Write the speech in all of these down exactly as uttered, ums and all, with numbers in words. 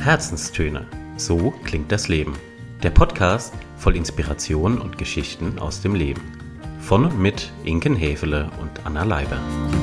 Herzenstöne. So klingt das Leben. Der Podcast voll Inspiration und Geschichten aus dem Leben. Von und mit Inken Häfele und Anna Leiber.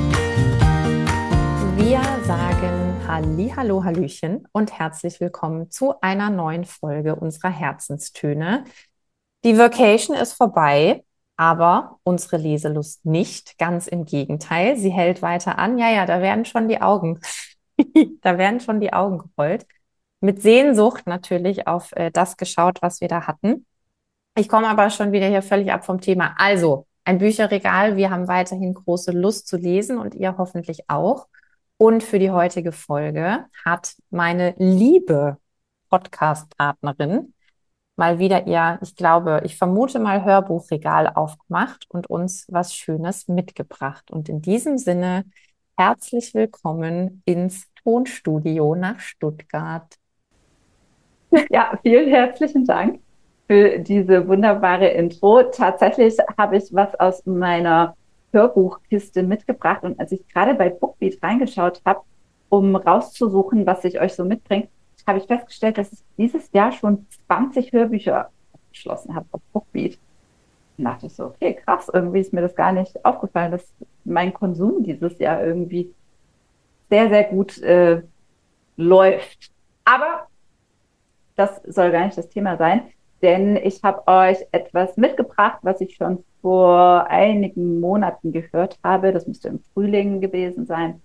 Wir sagen Hallihallo, Hallöchen und herzlich willkommen zu einer neuen Folge unserer Herzenstöne. Die Vacation ist vorbei, aber unsere Leselust nicht. Ganz im Gegenteil, sie hält weiter an. Ja, ja, da werden schon die Augen, da werden schon die Augen gerollt. Mit Sehnsucht natürlich auf äh, das geschaut, was wir da hatten. Ich komme aber schon wieder hier völlig ab vom Thema. Also, ein Bücherregal. Wir haben weiterhin große Lust zu lesen und ihr hoffentlich auch. Und für die heutige Folge hat meine liebe Podcast-Partnerin mal wieder ihr, ich glaube, ich vermute mal Hörbuchregal aufgemacht und uns was Schönes mitgebracht. Und in diesem Sinne herzlich willkommen ins Tonstudio nach Stuttgart. Ja, vielen herzlichen Dank für diese wunderbare Intro. Tatsächlich habe ich was aus meiner Hörbuchkiste mitgebracht und als ich gerade bei Bookbeat reingeschaut habe, um rauszusuchen, was ich euch so mitbringe, habe ich festgestellt, dass ich dieses Jahr schon zwanzig Hörbücher abgeschlossen habe auf Bookbeat. Und dachte ich so, okay, krass, irgendwie ist mir das gar nicht aufgefallen, dass mein Konsum dieses Jahr irgendwie sehr, sehr gut äh, läuft. Aber das soll gar nicht das Thema sein, denn ich habe euch etwas mitgebracht, was ich schon vor einigen Monaten gehört habe. Das müsste im Frühling gewesen sein.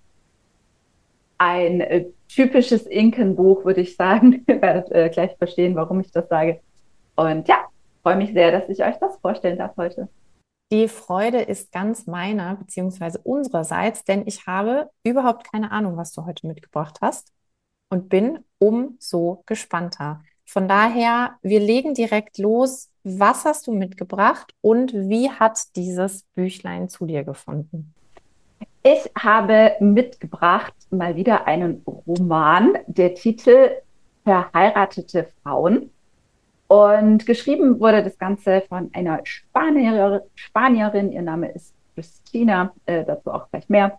Ein äh, typisches Inken-Buch, würde ich sagen. Ihr werdet äh, gleich verstehen, warum ich das sage. Und ja, freue mich sehr, dass ich euch das vorstellen darf heute. Die Freude ist ganz meiner, beziehungsweise unsererseits, denn ich habe überhaupt keine Ahnung, was du heute mitgebracht hast und bin umso gespannter. Von daher, wir legen direkt los. Was hast du mitgebracht und wie hat dieses Büchlein zu dir gefunden? Ich habe mitgebracht mal wieder einen Roman. Der Titel Verheiratete Frauen. Und geschrieben wurde das Ganze von einer Spanier, Spanierin. Ihr Name ist Christina, äh, dazu auch gleich mehr.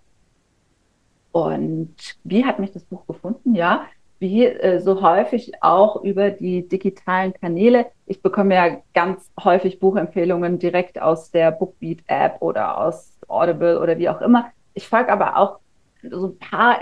Und wie hat mich das Buch gefunden? Ja, wie äh, so häufig auch über die digitalen Kanäle. Ich bekomme ja ganz häufig Buchempfehlungen direkt aus der Bookbeat-App oder aus Audible oder wie auch immer. Ich folge aber auch so ein paar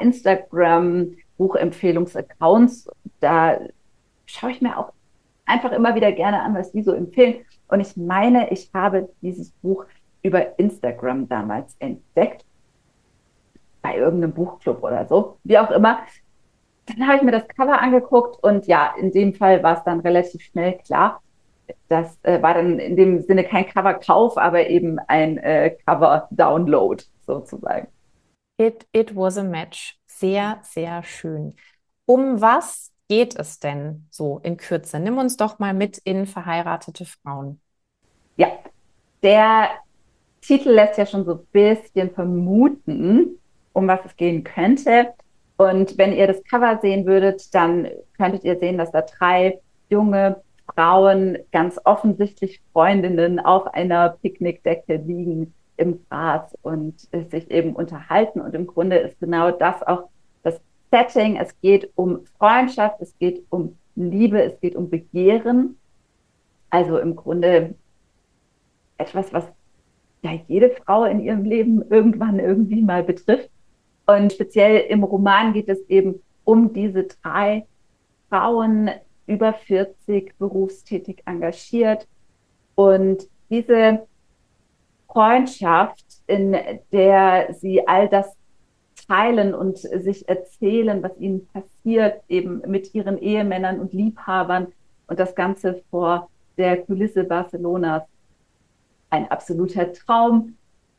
Instagram-Buchempfehlungsaccounts. Da schaue ich mir auch einfach immer wieder gerne an, was die so empfehlen. Und ich meine, ich habe dieses Buch über Instagram damals entdeckt, bei irgendeinem Buchclub oder so, wie auch immer. Dann habe ich mir das Cover angeguckt und ja, in dem Fall war es dann relativ schnell klar. Das äh, war dann in dem Sinne kein Coverkauf, aber eben ein äh, Cover-Download sozusagen. It, it was a match. Sehr, sehr schön. Um was geht es denn so in Kürze? Nimm uns doch mal mit in Verheiratete Frauen. Ja, der Titel lässt ja schon so ein bisschen vermuten, um was es gehen könnte. Und wenn ihr das Cover sehen würdet, dann könntet ihr sehen, dass da drei junge Frauen, ganz offensichtlich Freundinnen, auf einer Picknickdecke liegen im Gras und sich eben unterhalten. Und im Grunde ist genau das auch das Setting. Es geht um Freundschaft, es geht um Liebe, es geht um Begehren. Also im Grunde etwas, was ja jede Frau in ihrem Leben irgendwann irgendwie mal betrifft. Und speziell im Roman geht es eben um diese drei Frauen, über vierzig, berufstätig engagiert. Und diese Freundschaft, in der sie all das teilen und sich erzählen, was ihnen passiert, eben mit ihren Ehemännern und Liebhabern und das Ganze vor der Kulisse Barcelonas. Ein absoluter Traum.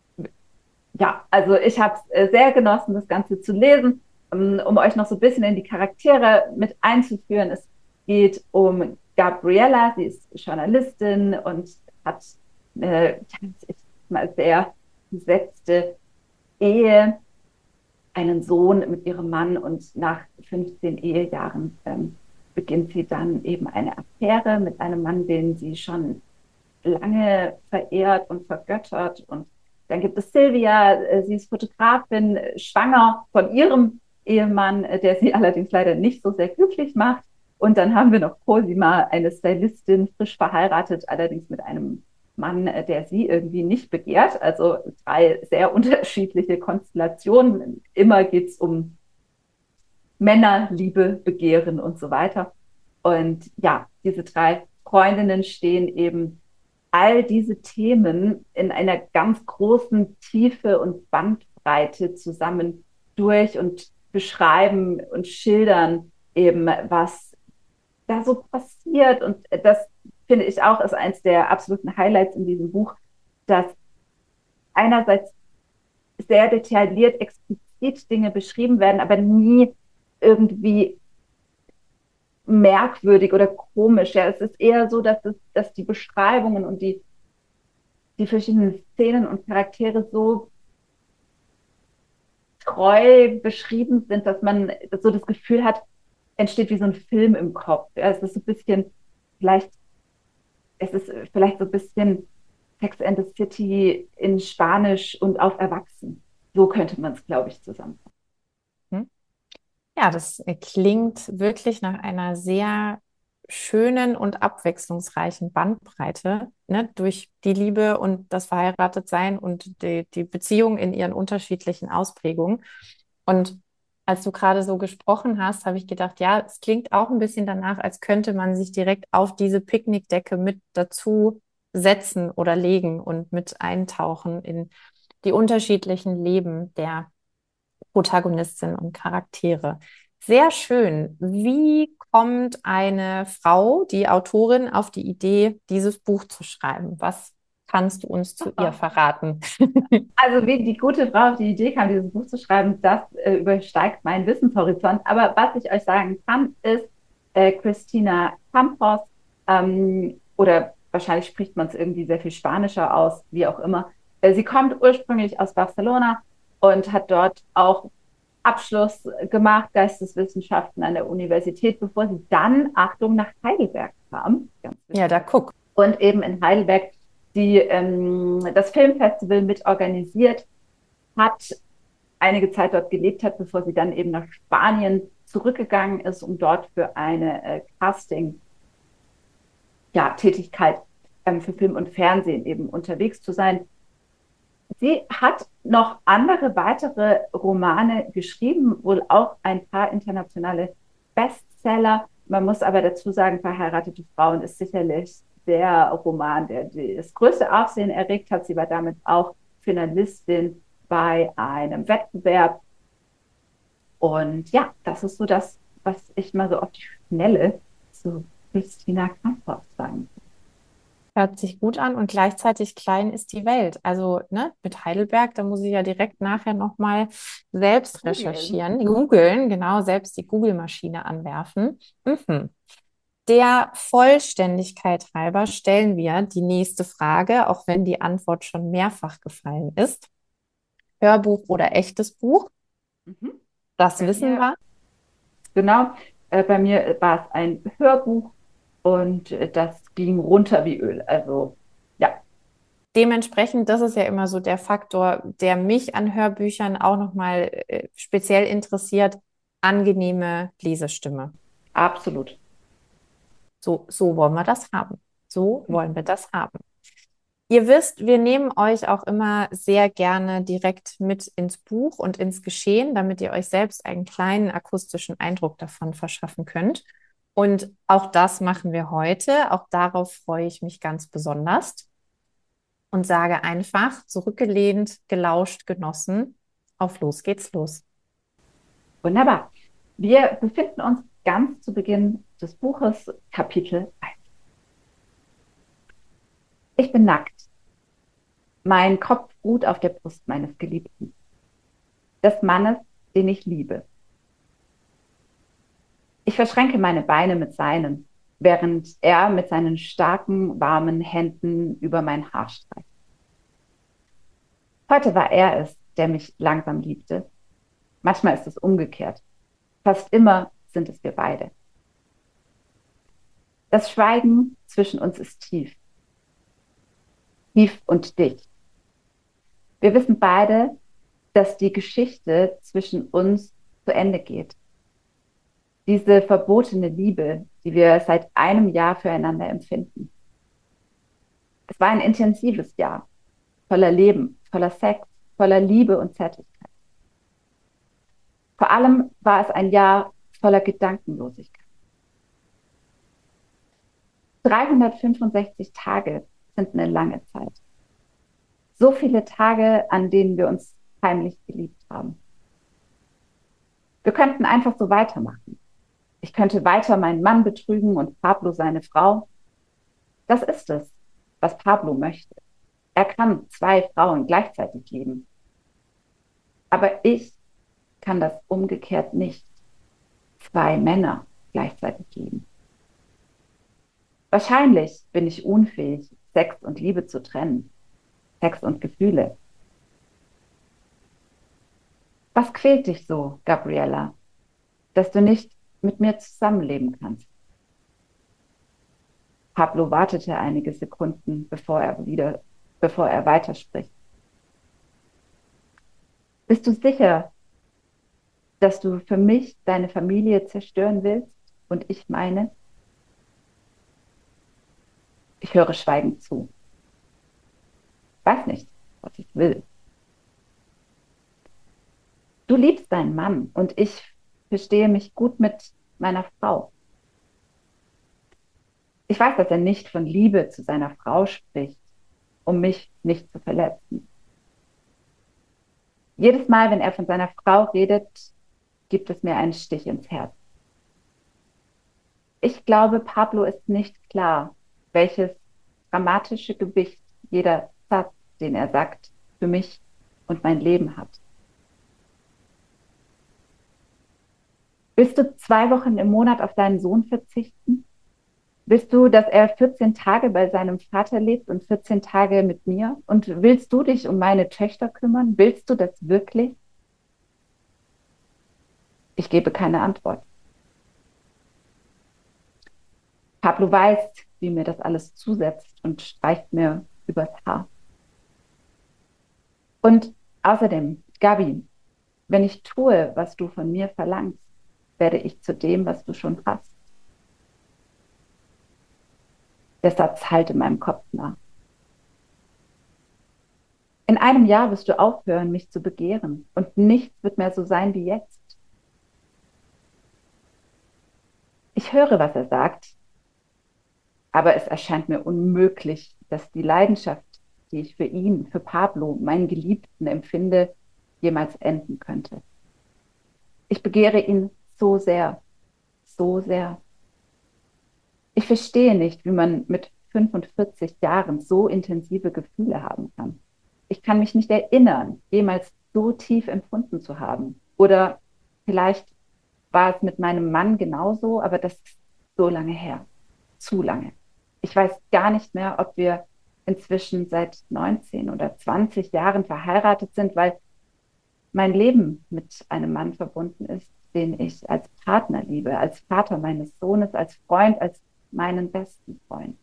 Ja, also ich habe es sehr genossen, das Ganze zu lesen, um euch noch so ein bisschen in die Charaktere mit einzuführen. Es geht um Gabriella, sie ist Journalistin und hat eine mal sehr gesetzte Ehe, einen Sohn mit ihrem Mann und nach fünfzehn Ehejahren ähm, beginnt sie dann eben eine Affäre mit einem Mann, den sie schon lange verehrt und vergöttert. Und dann gibt es Silvia, sie ist Fotografin, schwanger von ihrem Ehemann, der sie allerdings leider nicht so sehr glücklich macht. Und dann haben wir noch Cosima, eine Stylistin, frisch verheiratet, allerdings mit einem Mann, der sie irgendwie nicht begehrt. Also drei sehr unterschiedliche Konstellationen. Immer geht es um Männer, Liebe, Begehren und so weiter. Und ja, diese drei Freundinnen stehen eben all diese Themen in einer ganz großen Tiefe und Bandbreite zusammen durch und beschreiben und schildern eben, was da so passiert. Und das finde ich auch ist eins der absoluten Highlights in diesem Buch, dass einerseits sehr detailliert, explizit Dinge beschrieben werden, aber nie irgendwie merkwürdig oder komisch. Ja, es ist eher so, dass, es, dass die Beschreibungen und die, die verschiedenen Szenen und Charaktere so treu beschrieben sind, dass man so das Gefühl hat, entsteht wie so ein Film im Kopf. Ja, es ist so ein bisschen, vielleicht, es ist vielleicht so ein bisschen Sex and the City in Spanisch und auf Erwachsen. So könnte man es, glaube ich, zusammenfassen. Ja, das klingt wirklich nach einer sehr schönen und abwechslungsreichen Bandbreite, ne, durch die Liebe und das Verheiratetsein und die, die Beziehung in ihren unterschiedlichen Ausprägungen. Und als du gerade so gesprochen hast, habe ich gedacht, ja, es klingt auch ein bisschen danach, als könnte man sich direkt auf diese Picknickdecke mit dazu setzen oder legen und mit eintauchen in die unterschiedlichen Leben der Protagonistinnen und Charaktere. Sehr schön. Wie kommt eine Frau, die Autorin, auf die Idee, dieses Buch zu schreiben? Was kannst du uns zu ihr verraten? Also wie die gute Frau auf die Idee kam, dieses Buch zu schreiben, das äh, übersteigt meinen Wissenshorizont. Aber was ich euch sagen kann, ist äh, Christina Campos, ähm, oder wahrscheinlich spricht man es irgendwie sehr viel spanischer aus, wie auch immer. Äh, sie kommt ursprünglich aus Barcelona und hat dort auch Abschluss gemacht, Geisteswissenschaften an der Universität, bevor sie dann, Achtung, nach Heidelberg kam. Ja, da guck. Und eben in Heidelberg die ähm, das Filmfestival mitorganisiert hat, einige Zeit dort gelebt hat, bevor sie dann eben nach Spanien zurückgegangen ist, um dort für eine äh, Casting, ja, Tätigkeit ähm, für Film und Fernsehen eben unterwegs zu sein. Sie hat noch andere weitere Romane geschrieben, wohl auch ein paar internationale Bestseller. Man muss aber dazu sagen, Verheiratete Frauen ist sicherlich der Roman, der das größte Aufsehen erregt hat. Sie war damit auch Finalistin bei einem Wettbewerb. Und ja, das ist so das, was ich mal so auf die Schnelle zu Christina Campos sagen kann. Hört sich gut an und gleichzeitig klein ist die Welt. Also ne, mit Heidelberg, da muss ich ja direkt nachher nochmal selbst recherchieren, googeln, genau, selbst die Google-Maschine anwerfen. Mhm. Der Vollständigkeit halber stellen wir die nächste Frage, auch wenn die Antwort schon mehrfach gefallen ist. Hörbuch oder echtes Buch? Mhm. Das Bei wissen mir, wir. Genau, äh, bei mir war es ein Hörbuch und äh, das ging runter wie Öl. Also ja. Dementsprechend, das ist ja immer so der Faktor, der mich an Hörbüchern auch nochmal äh, speziell interessiert, angenehme Lesestimme. Absolut. So, so wollen wir das haben. So wollen wir das haben. Ihr wisst, wir nehmen euch auch immer sehr gerne direkt mit ins Buch und ins Geschehen, damit ihr euch selbst einen kleinen akustischen Eindruck davon verschaffen könnt. Und auch das machen wir heute. Auch darauf freue ich mich ganz besonders und sage einfach, zurückgelehnt, gelauscht, genossen, auf los geht's los. Wunderbar. Wir befinden uns ganz zu Beginn des Buches, Kapitel eins. Ich bin nackt. Mein Kopf ruht auf der Brust meines Geliebten, des Mannes, den ich liebe. Ich verschränke meine Beine mit seinen, während er mit seinen starken, warmen Händen über mein Haar streicht. Heute war er es, der mich langsam liebte. Manchmal ist es umgekehrt. Fast immer sind es wir beide. Das Schweigen zwischen uns ist tief. Tief und dicht. Wir wissen beide, dass die Geschichte zwischen uns zu Ende geht. Diese verbotene Liebe, die wir seit einem Jahr füreinander empfinden. Es war ein intensives Jahr, voller Leben, voller Sex, voller Liebe und Zärtlichkeit. Vor allem war es ein Jahr voller Gedankenlosigkeit. dreihundertfünfundsechzig Tage sind eine lange Zeit. So viele Tage, an denen wir uns heimlich geliebt haben. Wir könnten einfach so weitermachen. Ich könnte weiter meinen Mann betrügen und Pablo seine Frau. Das ist es, was Pablo möchte. Er kann zwei Frauen gleichzeitig lieben. Aber ich kann das umgekehrt nicht. Zwei Männer gleichzeitig lieben. Wahrscheinlich bin ich unfähig, Sex und Liebe zu trennen. Sex und Gefühle. Was quält dich so, Gabriella, dass du nicht mit mir zusammenleben kannst? Pablo wartete einige Sekunden, bevor er wieder, bevor er weiterspricht. Bist du sicher, dass du für mich deine Familie zerstören willst und ich meine? Ich höre schweigend zu. Ich weiß nicht, was ich will. Du liebst deinen Mann und ich verstehe mich gut mit meiner Frau. Ich weiß, dass er nicht von Liebe zu seiner Frau spricht, um mich nicht zu verletzen. Jedes Mal, wenn er von seiner Frau redet, gibt es mir einen Stich ins Herz. Ich glaube, Pablo ist nicht klar, welches dramatische Gewicht jeder Satz, den er sagt, für mich und mein Leben hat. Willst du zwei Wochen im Monat auf deinen Sohn verzichten? Willst du, dass er vierzehn Tage bei seinem Vater lebt und vierzehn Tage mit mir? Und willst du dich um meine Töchter kümmern? Willst du das wirklich? Ich gebe keine Antwort. Pablo weiß, wie mir das alles zusetzt und streicht mir übers Haar. Und außerdem, Gabi, wenn ich tue, was du von mir verlangst, werde ich zu dem, was du schon hast. Der Satz hallt in meinem Kopf nach. In einem Jahr wirst du aufhören, mich zu begehren und nichts wird mehr so sein wie jetzt. Ich höre, was er sagt, aber es erscheint mir unmöglich, dass die Leidenschaft, die ich für ihn, für Pablo, meinen Geliebten empfinde, jemals enden könnte. Ich begehre ihn so sehr, so sehr. Ich verstehe nicht, wie man mit fünfundvierzig Jahren so intensive Gefühle haben kann. Ich kann mich nicht erinnern, jemals so tief empfunden zu haben. Oder vielleicht war es mit meinem Mann genauso, aber das ist so lange her. Zu lange. Ich weiß gar nicht mehr, ob wir inzwischen seit neunzehn oder zwanzig Jahren verheiratet sind, weil mein Leben mit einem Mann verbunden ist, den ich als Partner liebe, als Vater meines Sohnes, als Freund, als meinen besten Freund.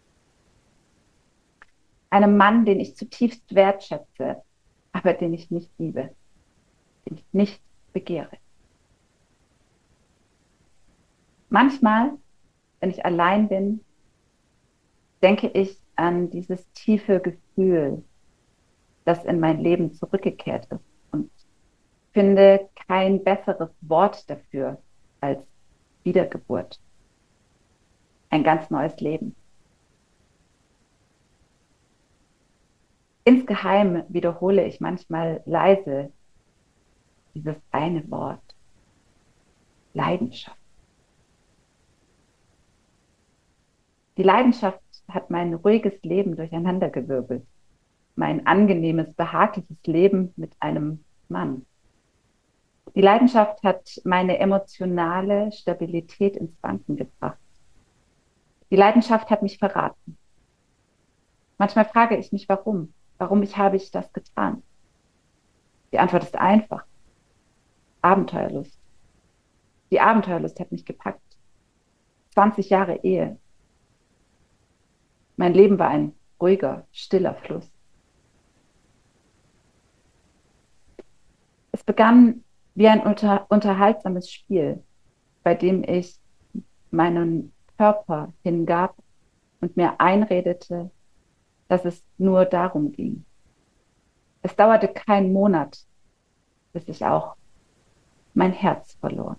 Einem Mann, den ich zutiefst wertschätze, aber den ich nicht liebe, den ich nicht begehre. Manchmal, wenn ich allein bin, denke ich an dieses tiefe Gefühl, das in mein Leben zurückgekehrt ist und finde kein besseres Wort dafür als Wiedergeburt. Ein ganz neues Leben. Insgeheim wiederhole ich manchmal leise dieses eine Wort: Leidenschaft. Die Leidenschaft hat mein ruhiges Leben durcheinandergewirbelt. Mein angenehmes, behagliches Leben mit einem Mann. Die Leidenschaft hat meine emotionale Stabilität ins Wanken gebracht. Die Leidenschaft hat mich verraten. Manchmal frage ich mich, warum? Warum ich habe ich das getan? Die Antwort ist einfach. Abenteuerlust. Die Abenteuerlust hat mich gepackt. zwanzig Jahre Ehe. Mein Leben war ein ruhiger, stiller Fluss. Es begann wie ein unter, unterhaltsames Spiel, bei dem ich meinen Körper hingab und mir einredete, dass es nur darum ging. Es dauerte keinen Monat, bis ich auch mein Herz verlor.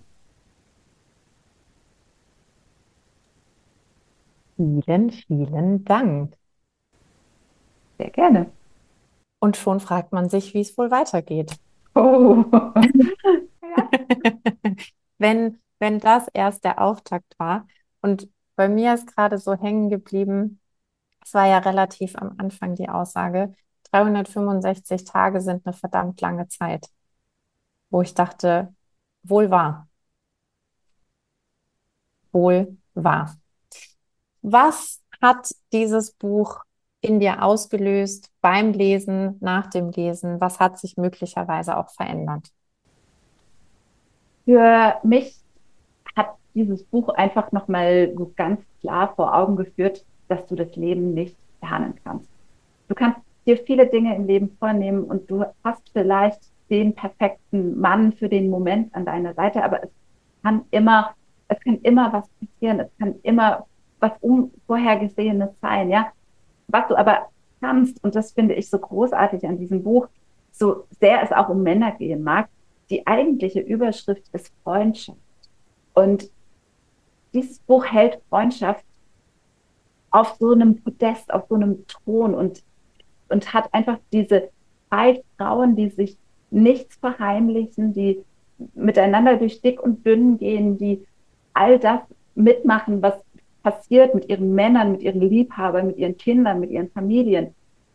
Vielen, vielen Dank. Sehr gerne. Und schon fragt man sich, wie es wohl weitergeht. Oh. Wenn, wenn das erst der Auftakt war. Und bei mir ist gerade so hängen geblieben, es war ja relativ am Anfang die Aussage, dreihundertfünfundsechzig Tage sind eine verdammt lange Zeit, wo ich dachte, wohl wahr, wohl wahr. Was hat dieses Buch in dir ausgelöst beim Lesen, nach dem Lesen? Was hat sich möglicherweise auch verändert? Für mich hat dieses Buch einfach nochmal so ganz klar vor Augen geführt, dass du das Leben nicht planen kannst. Du kannst dir viele Dinge im Leben vornehmen und du hast vielleicht den perfekten Mann für den Moment an deiner Seite, aber es kann immer, es kann immer was passieren, es kann immer was Unvorhergesehenes sein, ja. Was du aber kannst, und das finde ich so großartig an diesem Buch, so sehr es auch um Männer gehen mag, die eigentliche Überschrift ist Freundschaft. Und dieses Buch hält Freundschaft auf so einem Podest, auf so einem Thron und, und hat einfach diese drei Frauen, die sich nichts verheimlichen, die miteinander durch dick und dünn gehen, die all das mitmachen, was passiert mit ihren Männern, mit ihren Liebhabern, mit ihren Kindern, mit ihren Familien.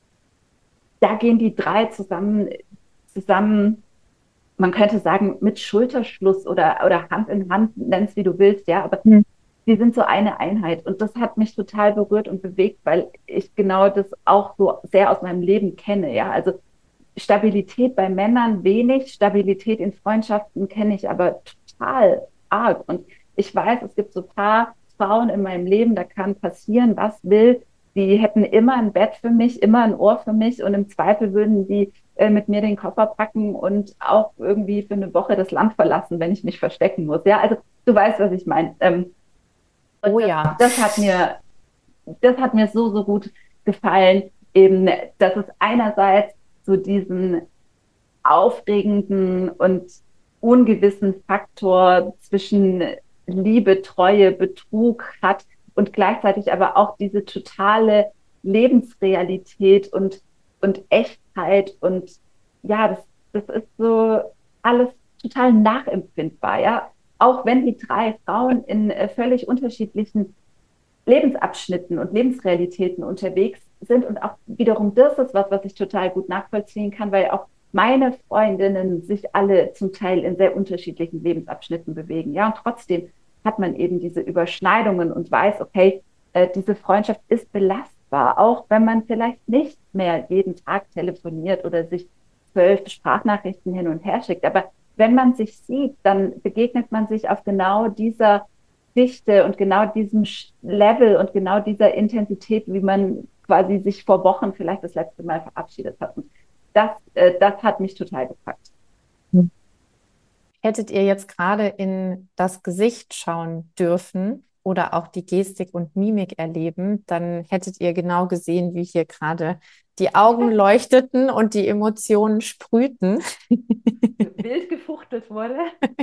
Da gehen die drei zusammen, zusammen, man könnte sagen, mit Schulterschluss oder, oder Hand in Hand, nenn es wie du willst, ja, aber hm. die sind so eine Einheit. Und das hat mich total berührt und bewegt, weil ich genau das auch so sehr aus meinem Leben kenne, ja. Also Stabilität bei Männern wenig, Stabilität in Freundschaften kenne ich aber total arg. Und ich weiß, es gibt so ein paar Frauen in meinem Leben, da kann passieren, was will. Die hätten immer ein Bett für mich, immer ein Ohr für mich und im Zweifel würden die äh, mit mir den Koffer packen und auch irgendwie für eine Woche das Land verlassen, wenn ich mich verstecken muss. Ja, also du weißt, was ich meine. Ähm, oh ja. Das, das hat mir, das hat mir so, so gut gefallen, eben, dass es einerseits so diesen aufregenden und ungewissen Faktor zwischen Liebe, Treue, Betrug hat und gleichzeitig aber auch diese totale Lebensrealität und, und Echtheit und ja, das, das ist so alles total nachempfindbar, ja. Auch wenn die drei Frauen in äh, völlig unterschiedlichen Lebensabschnitten und Lebensrealitäten unterwegs sind und auch wiederum das ist was, was ich total gut nachvollziehen kann, weil auch meine Freundinnen sich alle zum Teil in sehr unterschiedlichen Lebensabschnitten bewegen. Ja, und trotzdem hat man eben diese Überschneidungen und weiß, okay, äh, diese Freundschaft ist belastbar, auch wenn man vielleicht nicht mehr jeden Tag telefoniert oder sich zwölf Sprachnachrichten hin und her schickt. Aber wenn man sich sieht, dann begegnet man sich auf genau dieser Dichte und genau diesem Level und genau dieser Intensität, wie man quasi sich vor Wochen vielleicht das letzte Mal verabschiedet hat. Und das, äh, das hat mich total gepackt. Hättet ihr jetzt gerade in das Gesicht schauen dürfen oder auch die Gestik und Mimik erleben, dann hättet ihr genau gesehen, wie hier gerade die Augen leuchteten und die Emotionen sprühten. Wild gefuchtelt wurde.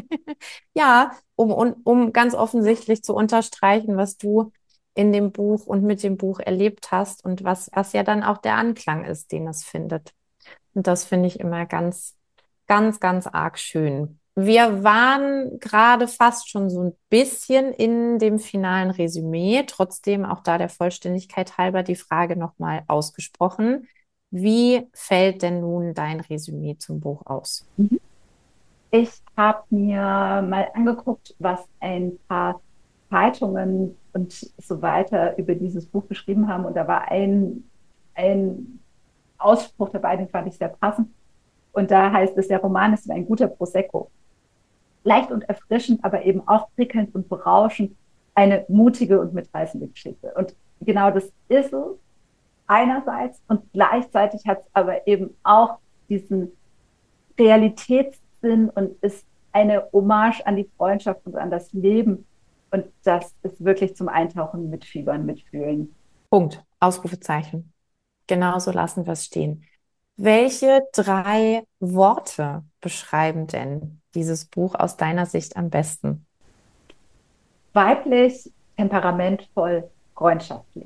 Ja, um, um, um ganz offensichtlich zu unterstreichen, was du in dem Buch und mit dem Buch erlebt hast und was, was ja dann auch der Anklang ist, den es findet. Und das finde ich immer ganz, ganz, ganz arg schön. Wir waren gerade fast schon so ein bisschen in dem finalen Resümee. Trotzdem auch da der Vollständigkeit halber die Frage nochmal ausgesprochen. Wie fällt denn nun dein Resümee zum Buch aus? Ich habe mir mal angeguckt, was ein paar Zeitungen und so weiter über dieses Buch geschrieben haben. Und da war ein, ein Ausspruch dabei, den fand ich sehr passend. Und da heißt es, der Roman ist wie ein guter Prosecco. Leicht und erfrischend, aber eben auch prickelnd und berauschend. Eine mutige und mitreißende Geschichte. Und genau das ist es einerseits. Und gleichzeitig hat es aber eben auch diesen Realitätssinn und ist eine Hommage an die Freundschaft und an das Leben. Und das ist wirklich zum Eintauchen, Mitfiebern, Mitfühlen. Punkt. Ausrufezeichen. Genauso lassen wir es stehen. Welche drei Worte beschreiben denn dieses Buch aus deiner Sicht am besten? Weiblich, temperamentvoll, freundschaftlich.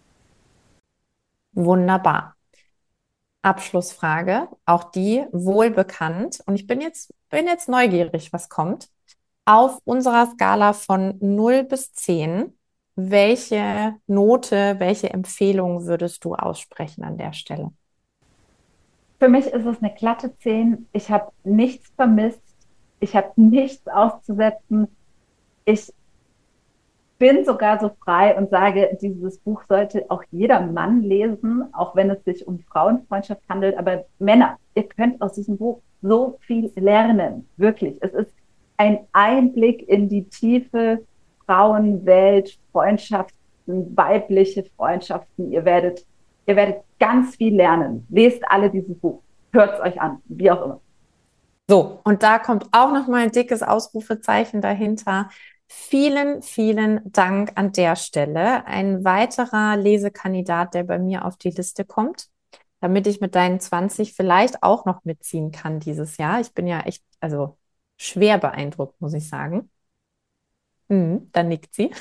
Wunderbar. Abschlussfrage, auch die wohlbekannt. Und ich bin jetzt, bin jetzt neugierig, was kommt. Auf unserer Skala von null bis zehn, welche Note, welche Empfehlung würdest du aussprechen an der Stelle? Für mich ist es eine glatte zehn. Ich habe nichts vermisst. Ich habe nichts auszusetzen. Ich bin sogar so frei und sage, dieses Buch sollte auch jeder Mann lesen, auch wenn es sich um Frauenfreundschaft handelt. Aber Männer, ihr könnt aus diesem Buch so viel lernen. Wirklich. Es ist ein Einblick in die tiefe Frauenwelt, Freundschaften, weibliche Freundschaften. Ihr werdet, ihr werdet ganz viel lernen. Lest alle dieses Buch. Hört es euch an, wie auch immer. So, und da kommt auch nochmal ein dickes Ausrufezeichen dahinter. Vielen, vielen Dank an der Stelle. Ein weiterer Lesekandidat, der bei mir auf die Liste kommt, damit ich mit deinen zwanzig vielleicht auch noch mitziehen kann dieses Jahr. Ich bin ja echt, also schwer beeindruckt, muss ich sagen. Hm, da nickt sie.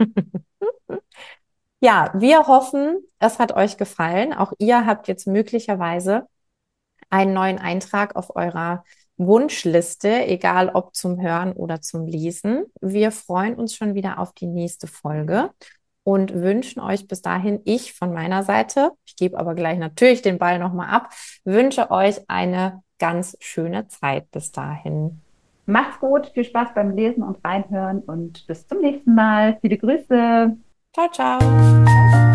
Ja, wir hoffen, es hat euch gefallen. Auch ihr habt jetzt möglicherweise einen neuen Eintrag auf eurer Wunschliste, egal ob zum Hören oder zum Lesen. Wir freuen uns schon wieder auf die nächste Folge und wünschen euch bis dahin, ich von meiner Seite, ich gebe aber gleich natürlich den Ball nochmal ab, wünsche euch eine ganz schöne Zeit bis dahin. Macht's gut, viel Spaß beim Lesen und Reinhören und bis zum nächsten Mal. Viele Grüße. Ciao, ciao.